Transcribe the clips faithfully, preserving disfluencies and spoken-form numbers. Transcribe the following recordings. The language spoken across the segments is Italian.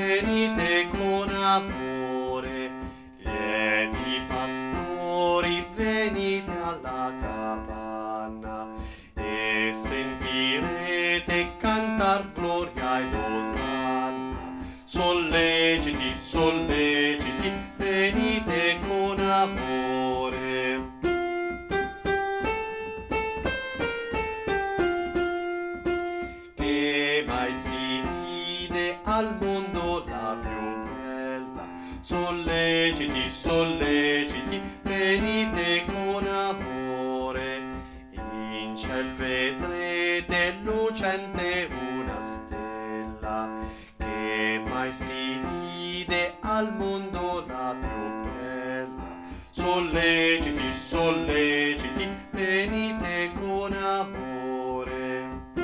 venite con amore. Lieti pastori, venite alla capanna e sentirete cantar gloria ed osanna. Solleciti, solleciti, venite con amore. Che mai si vide al mondo la più bella. Solleciti, solleciti, venite con amore. In ciel vedrete lucente una stella, che mai si vide al mondo la più bella. Solleciti, solleciti, venite con amore.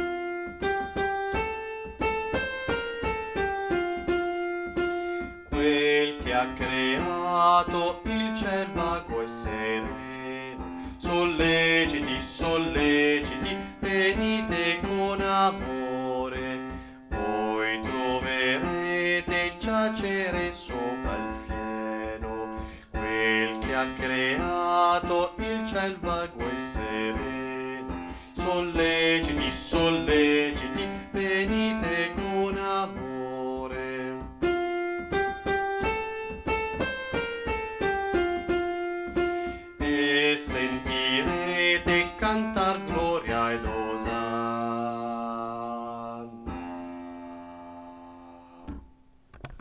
Quel che ha creato il ciel vago e sereno, solleciti, solleciti, venite con amore. Voi troverete giacere sopra il fieno quel che ha creato il ciel vago